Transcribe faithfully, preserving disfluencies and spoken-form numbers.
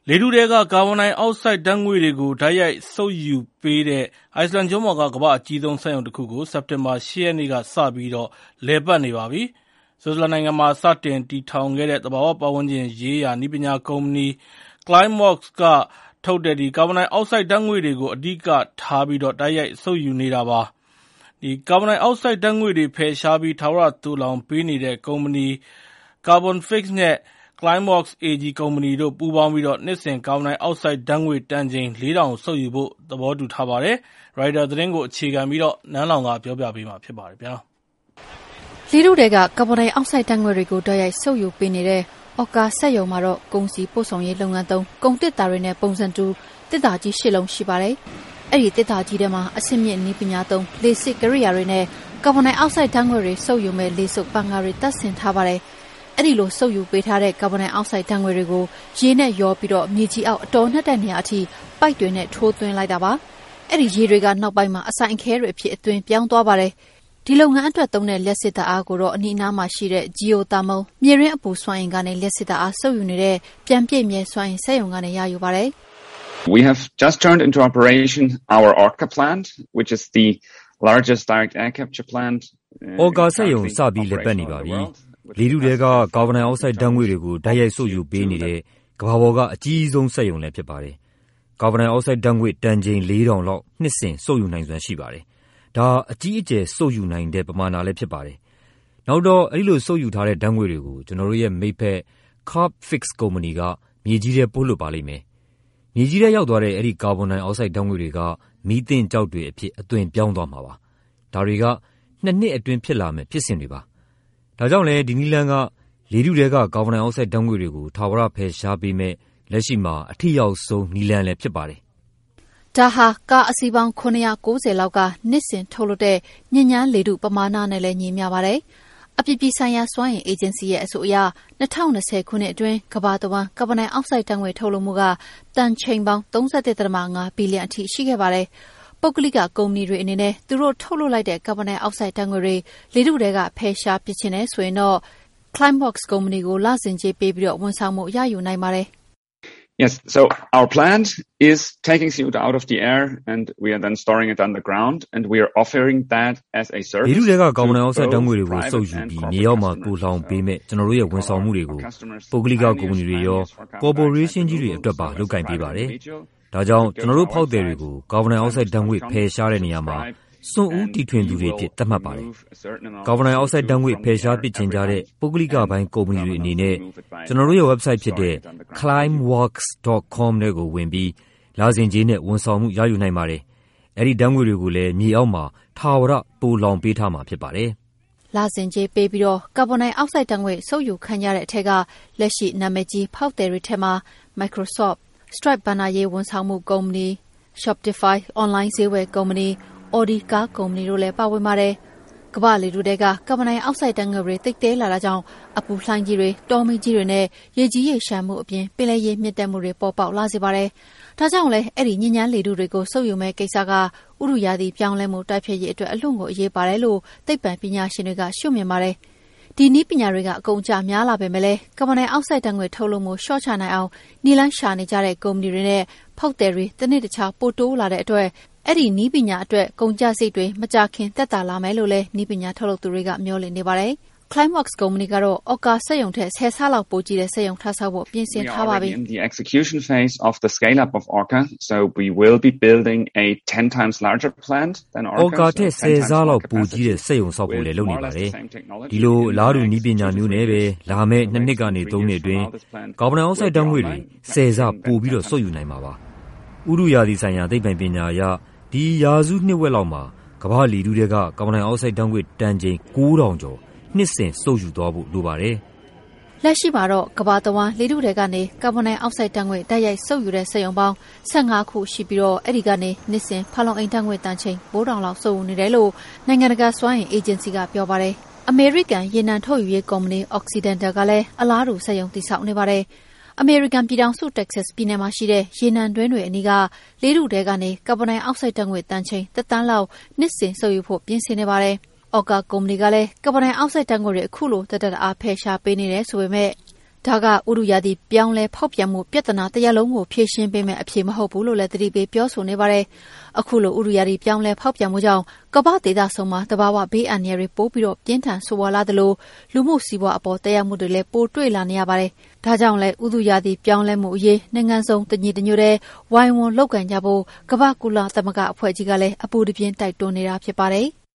လေထုထဲကကာဗွန်ဒိုင်အောက်ဆိုက်ဓာတ်ငွေ့တွေကိုတိုက်ရိုက်စုပ်ယူပေးတဲ့အိုက်စလန်ကျွန်းပေါ်ကကမ္ဘာ့အကြီးဆုံးစက်ရုံတစ်ခုကိုစက်တင်ဘာ၈ရက်နေ့ကစပြီးတော့လည်ပတ်နေပါပြီ။ဆွစ်ဇာလန်နိုင်ငံမှာစတင်တည်ထောင်ခဲ့တဲ့သဘာဝပတ်ဝန်းကျင်ရေးရာနည်းပညာကုမ္ပဏီ Climeworks ကထုတ်တဲ့ဒီကာဗွန်ဒိုင်အောက်ဆိုက်ဓာတ်ငွေ့တွေကိုအဓိကထားပြီးတော့တိုက်ရိုက်စုပ်ယူနေတာပါ။ဒီကာဗွန်ဒိုင်အောက်ဆိုက်ဓာတ်ငွေ့တွေဖယ်ရှားပြီးထာဝရသိုလှောင်ပေးနေတဲ့ကုမ္ပဏီ Carbon Fix နဲ့ Climeworks အေ ဂျီ ကုမ္ပဏီတို့ပူးပေါင်းပြီးတော့နှစ်စဉ်ကာဗွန်ဒိုင်အောက်ဆိုက်ဓာတ်ငွေ့တန်ချိန်လေးထောင်စုပ်ယူဖို့သဘောတူထားပါတယ်။ Rider သတင်းကိုအခြေခံပြီးတော့နန်းလောင်ကပြောပြပေးမှာဖြစ်ပါတယ်ဗျာ။လေထုတွေကကာဗွန်ဒိုင်အောက်ဆိုက်ဓာတ်ငွေ့တွေကိုတိုက်ရိုက်စုပ်ယူပေးနေတဲ့အော်ကာစက်ရုံမှာတော့ကုန်စည်ပို့ဆောင်ရေးလုပ်ငန်းသုံးကုန်တစ်တာတွေနဲ့ပုံစံတူတစ်တာကြီးရှစ်လုံးရှိပါတယ်။အဲ့ဒီတစ်တာကြီးထဲမှာအဆင့်မြင့်နည်းပညာသုံးလေစစ်ကိရိယာတွေနဲ့ကာဗွန်ဒိုင်အောက်ဆိုက်ဓာတ်ငွေ့တွေစုပ်ယူမဲ့လေစုပ်ပန်းကားတွေတပ်ဆင်ထားပါတယ်။အဲ့ဒီလိုစုပ်ယူပေးထားတဲ့ကာဗွန်ဒိုင်အောက်ဆိုက်ဓာတ်ငွေ့တွေကိုရေနဲ့ရောပြီးတော့မြေကြီးအောက်အတော်နှက်တဲ့နေရာအထိပိုက်တွေနဲ့ထိုးသွင်းလိုက်တာပါ။အဲ့ဒီရေတွေကနောက်ပိုင်းမှာအဆိုင်အခဲတွေအဖြစ်အသွင်ပြောင်းသွားပါတယ်။ဒီလုပ်ငန်းအတွက်သုံးတဲ့လျှက်စစ်ဓာတ်အားကိုတော့အနီးအနားမှာရှိတဲ့ Geothermal မြေရင်းအပူစွမ်းအင်ကနေလျှက်စစ်ဓာတ်အားစုပ်ယူနေတဲ့ပြန်ပြည့်မြဲစွမ်းအင်စက်ရုံကနေရယူပါတယ်။ We have just turned into operation our Orca plant, which is the largest direct air capture plant. Orca စက်ရုံစပြီးလက်ပတ်နေပါပြီ။လေထုတွေကကာဗွန်ဒိုင်အောက်ဆိုက်ဓာတ်ငွေ့တွေကိုတိုက်ရိုက်စုပ်ယူပေးနေတဲ့ကမ္ဘာပေါ်ကအကြီးဆုံးစက်ရုံလည်းဖြစ်ပါတယ်။ကာဗွန်ဒိုင်အောက်ဆိုက်ဓာတ်ငွေ့တန်ချိန်လေးထောင်လောက်နှစ်စဉ်စုပ်ယူနိုင်စွမ်းရှိပါတယ်။ဒါအကြီးအကျယ်စုပ်ယူနိုင်တဲ့ပမာဏလည်းဖြစ်ပါတယ်။နောက်တော့အဲဒီလိုစုပ်ယူထားတဲ့ဓာတ်ငွေ့တွေကိုကျွန်တော်တို့ရဲ့မိတ်ဖက် Carbon Fix ကုမ္ပဏီကမြေကြီးထဲပို့လွှတ်ပါလိမ့်မယ်။မြေကြီးထဲရောက်သွားတဲ့အဲဒီကာဗွန်ဒိုင်အောက်ဆိုက်ဓာတ်ငွေ့တွေကမီးသင့်ကျောက်တွေအဖြစ်အသွင်ပြောင်းသွားမှာပါ။ဒါတွေကနှစ်နှစ်အတွင်းဖြစ်လာမယ့်ဖြစ်စဉ်တွေပါ။ဒါကြောင့်လည်းဒီနည်းလမ်းကလေထုတွေကကာဗွန်ဒိုင်အောက်ဆိုက်ဓာတ်ငွေ့တွေကိုထာဝရဖယ်ရှားပေးမဲ့လက်ရှိမှာအထိရောက်ဆုံးနည်းလမ်းလည်းဖြစ်ပါတယ်။ဒါဟာကားအစီးပေါင်းခုနှစ်ရာကိုးဆယ်လောက်ကနှစ်စဉ်ထုတ်လုပ်တဲ့ညဉ့်ဉန်းလေထုပမာဏနဲ့လည်းညီမျှပါတယ်။အပြည်ပြည်ဆိုင်ရာစွမ်းအင်အေဂျင်စီရဲ့အဆိုအရ၂၀၂၀ခုနှစ်အတွင်းကမ္ဘာတဝန်းကာဗွန်ဒိုင်အောက်ဆိုက်ဓာတ်ငွေ့ထုတ်လုပ်မှုကတန်ချိန်ပေါင်း၃၁.၅ဘီလီယံအထိရှိခဲ့ပါတယ်။ပုဂ္ဂလိကကုမ္ပဏီတွေအနေနဲ့သူတို့ထုတ်လုပ်လိုက်တဲ့ကာဗွန်ဒိုင်အောက်ဆိုက်ဓာတ်ငွေ့တွေလေထုတွေကဖယ်ရှားပစ်ချင်တယ်ဆိုရင်တော့ Climeworks ကုမ္ပဏီကိုလစဉ်ကြေးပေးပြီးတော့ဝန်ဆောင်မှုရယူနိုင်ပါတယ်။ Yes, so our plant is taking C O two out of the air and we are then storing it underground and we are offering that as a service. လေထုတွေကကာဗွန်ဒိုင်အောက်ဆိုက်ဓာတ်ငွေ့တွေကိုစုပ်ယူပြီးမြေအောက်မှာကိုလှောင်ပေးမဲ့ကျွန်တော်တို့ရဲ့ဝန်ဆောင်မှုတွေကိုပုဂ္ဂလိကကုမ္ပဏီတွေရောကော်ပိုရေးရှင်းကြီးတွေအတွက်ပါလုပ်ကိုင်ပေးပါတယ်။ဒါကြောင့်ကျွန်တော်တို့ဖောက်သည်တွေကိုကာဗွန်ဒိုင်အောက်ဆိုက်ဓာတ်ငွေ့ဖယ်ရှားတဲ့နေရာမှာစွန့်ဦးတီထွင်သူတွေဖြစ်သတ်မှတ်ပါတယ်။ကာဗွန်ဒိုင်အောက်ဆိုက်ဓာတ်ငွေ့ဖယ်ရှားပစ်ချင်ကြတဲ့ပုဂ္ဂလိကပိုင်းကုမ္ပဏီတွေအနေနဲ့ကျွန်တော်တို့ရဲ့ website ဖြစ်တဲ့ climeworks dot com နဲ့ကိုဝင်ပြီးလာစဉ်ကြေးနဲ့ဝန်ဆောင်မှုရယူနိုင်ပါတယ်။အဲဒီဓာတ်ငွေ့တွေကိုလည်းမြေအောက်မှာထာဝရပိုလောင်ပေးထားမှာဖြစ်ပါတယ်။လာစဉ်ကြေးပေးပြီးတော့ကာဗွန်ဒိုင်အောက်ဆိုက်ဓာတ်ငွေ့စုပ်ယူခံရတဲ့အထက်ကလက်ရှိနာမည်ကြီးဖောက်သည်တွေထဲမှာ Microsoft, Stripe ဘဏ္ဍာရေးဝန်ဆောင်မှုကုမ္ပဏီ, Shopify အွန်လိုင်းဈေးဝယ်ကုမ္ပဏီ, Audi ကားကုမ္ပဏီတို့လည်းပါဝင်ပါတယ်။ကမ္ဘာလေထုတွေကကာဗွန်ဒိုင်အောက်ဆိုက်ဓာတ်ငွေ့တွေတိတ်တဲလာတာကြောင့်အပူလှိုင်းကြီးတွေတောမီးကြီးတွေနဲ့ရေကြီးရေရှမ်းမှုအပြင်ပင်လယ်ရေမြင့်တက်မှုတွေပေါ်ပေါက်လာစေပါတယ်။ဒါကြောင့်လည်းအဲ့ဒီညဉ့်ဉန်းလေထုတွေကိုစုပ်ယူမဲ့ကိစ္စကဥတုရာသီပြောင်းလဲမှုတိုက်ဖျက်ရေးအတွက်အလွန်ကိုအရေးပါတယ်လို့သိပ္ပံပညာရှင်တွေကရှုမြင်ပါတယ်။ဒီနည်းပညာတွေကအကုန်အကျများလာပေမဲ့လည်းကာဗွန်ဒိုင်အောက်ဆိုက်ဓာတ်ငွေ့ထုတ်လုပ်မှုလျှော့ချနိုင်အောင်နည်းလမ်းရှာနေကြတဲ့ကုမ္ပဏီတွေနဲ့ဖောက်သည်တွေတစ်နေ့တစ်ခြားပိုတိုးလာတဲ့အတွက်အဲ့ဒီနည်းပညာအတွက်ကုန်ကျစရိတ်တွေမကြခင်သက်သာလာမယ်လို့လည်းနည်းပညာထုတ်လုပ်သူတွေကမျှော်လင့်နေပါတယ်။ Climeworks ကုမ္ပဏီကတော့ Orca စက်ရုံထက်ဆယ်ဆလောက်ပိုကြီးတဲ့စက်ရုံထားဆောက်ဖို့ပြင်ဆင်ထားပါပြီ။ In the execution phase of the scale up of Orca, so we will be building a ten times larger plant than Orca. Orca ထက်ဆယ်ဆလောက်ပိုကြီးတဲ့စက်ရုံဆောက်ဖို့လည်းလုပ်နေပါတယ်။ဒီလိုအလားတူနည်းပညာမျိုးနဲ့ပဲလာမယ့်နှစ်နှစ်ကနေသုံးနှစ်အတွင်းကာဗွန်ဒိုင်အောက်ဆိုက်ဓာတ်ငွေ့တွေဆယ်ဆပိုပြီးတော့စုပ်ယူနိုင်မှာပါ။ဥတုရာသီဆိုင်ရာသိပ္ပံပညာအရဒီရာစုနှစ်ဝက်လောက်မှာကမ္ဘာလေထုတွေကကာဗွန်ဒိုင်အောက်ဆိုက်ဓာတ်ငွေ့တန်ချိန်ကိုးထောင်ကျော်နှစ်စဉ်စုပ်ယူသွားဖို့လိုပါတယ်။လက်ရှိမှာတော့ကမ္ဘာတဝန်းလေထုတွေကနေကာဗွန်ဒိုင်အောက်ဆိုက်ဓာတ်ငွေ့တိုက်ရိုက်စုပ်ယူတဲ့စက်ရုံပေါင်း၁၅ခုရှိပြီးတော့အဲ့ဒီကနေနှစ်စဉ်ဖာလုံအိမ်ဓာတ်ငွေ့တန်ချိန်၉ထောင်လောက်စုပ်ယူနေတယ်လို့နိုင်ငံတကာစွမ်းအင်အေဂျင်စီကပြောပါတယ်။အမေရိကန်ရေနံထုတ်ယူရေးကုမ္ပဏီ Occidental ကလည်းအလားတူစက်ရုံတည်ဆောက်နေပါတယ်။အမေရိကန်ပြည်ထောင်စုတက္ကဆက်ပြည်နယ်မှာရှိတဲ့ရေနံတွင်းတွေအနီးကလေထုထဲကနေကာဗွန်ဒိုင်အောက်ဆိုက်ဓာတ်ငွေ့တန်ချိန်တစ်သန်းလောက်နှစ်စဉ်စုပ်ယူဖို့ပြင်ဆင်နေပါတယ်။ Orca ကုမ္ပဏီကလည်းကာဗွန်ဒိုင်အောက်ဆိုက်ဓာတ်ငွေ့တွေအခုလိုတဒတအားဖယ်ရှားပေးနေတယ်ဆိုပေမဲ့ဒါကဥရုရာသီပြောင်းလဲဖောက်ပြန်မှုပြဿနာတရားလုံးကိုဖြေရှင်းပေးမယ်အဖြေမဟုတ်ဘူးလို့လည်းသတိပေးပြောဆိုနေပါတယ်။အခုလိုဥရုရာသီပြောင်းလဲဖောက်ပြန်မှုကြောင့်ကမ္ဘာဒေသဆုံးမှာတဘာဝဘေးအန္တရာယ်တွေပိုပြီးတော့ပြင်းထန်ဆိုးဝါးလာသလိုလူမှုစီးပွားအပေါ်တရားမှုတွေလည်းပိုတွေ့လာနေရပါတယ်။ဒါကြောင့်လည်းဥရုရာသီပြောင်းလဲမှုအရေးနိုင်ငံစုံတညီတညွတ်တဲ့ဝိုင်းဝန်းလုပ်ကိုင်ကြဖို့ကမ္ဘာကုလသမဂ္ဂအဖွဲ့ကြီးကလည်းအပူတပြင်းတိုက်တွန်းနေတာဖြစ်ပါတယ်။